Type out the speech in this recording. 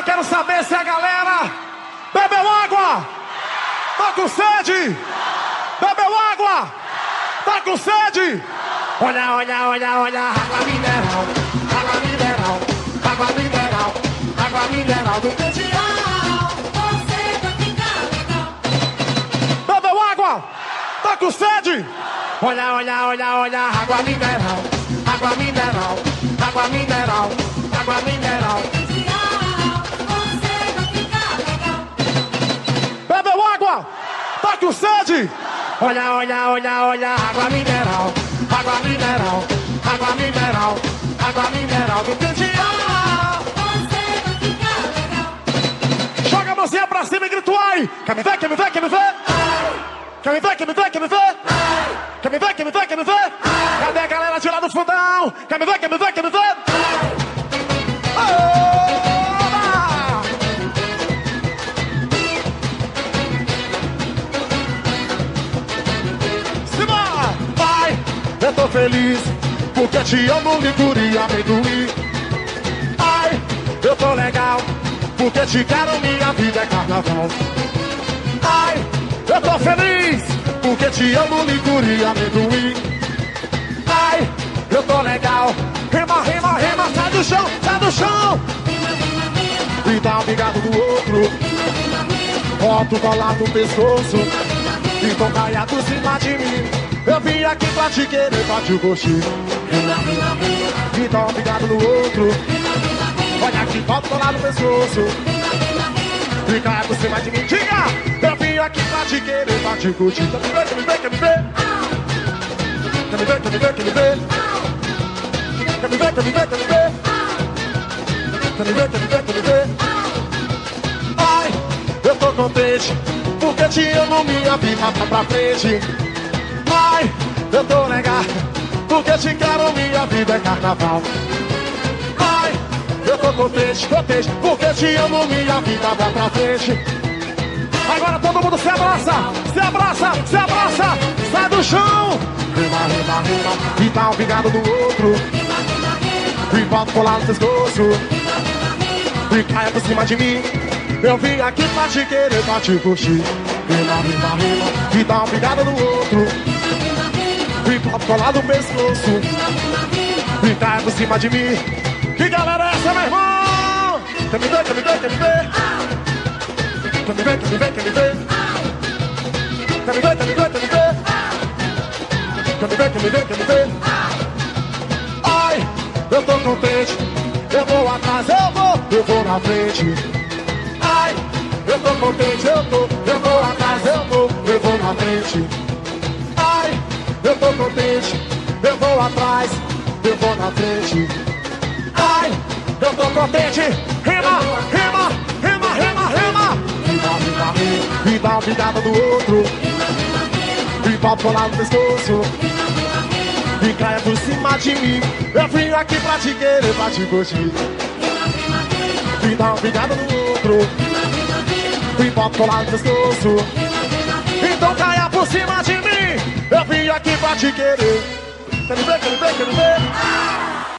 quero saber se a galera bebeu água. Tá com sede? Bebeu água? Tá com sede? Olha, olha, olha, olha, água mineral, água mineral, água mineral, água mineral do Candial. Você vai ficar legal. Bebeu água? Tá com sede? Olha, olha, olha, olha, água mineral, água mineral, água mineral, água mineral. Você vai ficar legal. Bebeu água? Tá com sede? Olha, olha, olha, olha, água mineral, água mineral, água mineral, água mineral do Candial. Você vai ficar legal. Joga a mãozinha pra cima e grita ai. Quer me ver, quer me ver, quer me ver? Quer me ver, quer me ver, quer me ver? Quer me ver, quer me ver, quer me ver? Cadê a galera de lá do fundão? Quer me ver, quer me ver, quer me ver? Simbora! Vai! Eu tô feliz porque te amo, licor e amendoim. Ai, eu tô legal porque te quero, minha vida é carnaval. Ai, eu tô feliz porque te amo, licor e amendoim. Ai, eu tô legal. Rima, rima, rima, sai do chão, sai do chão. E dá um bigado do outro. Bota o colar no pescoço. Então caia por cima de mim. Eu vim aqui pra te querer, pra te curtir. E dá um bigado no outro. Olha aqui, bota o colar no pescoço. E caia por cima de mim. Diga! Eu vim aqui pra te querer, pra te curtir. Quer me ver, quer me ver, quer me ver? Quer me ver, quer me ver, quer me ver? Quer me ver, quer me ver, quer me ver? Quer me ver, quer me ver, quer me ver? Ai, eu tô contente porque te amo, minha vida tá pra frente. Ai, eu tô legal porque te quero, minha vida é carnaval. Ai, eu tô contente, contente porque te amo, minha vida vai pra frente. Agora todo mundo se abraça, se abraça, se abraça, sai do chão. Rima, rima, rima, e tá um pingado do outro. E bota colar no pescoço. E caia por cima de mim. Eu vim aqui pra te querer, pra te curtir. Rima, rima, rima, e dá uma pingada no outro. E bota colar no pescoço. E caia por cima de mim. Que galera é essa, meu irmão? Quer me ver, quer me ver, quer me ver? Quer me ver, quer me ver, quer me ver? Quer me ver, quer me ver, quer me ver? Quer me ver, quer me ver, quer me ver? Ai, eu tô contente. Eu vou atrás, eu vou na frente. Ai, eu tô contente, eu vou atrás, eu vou na frente. Ai, eu tô contente, eu vou atrás, eu vou na frente. Ai, eu tô contente. Rima, rima, rima, rima, rima. Rima, rima, rima. E dá uma pingada do outro. E bota colar no pescoço. E caia por cima de mim. Eu vim aqui pra te querer, pra te curtir. E dá uma pingada no outro. E bota colar no pescoço. Então caia por cima de mim. Eu vim aqui pra te querer. Quer me ver, quer me ver, quer me ver?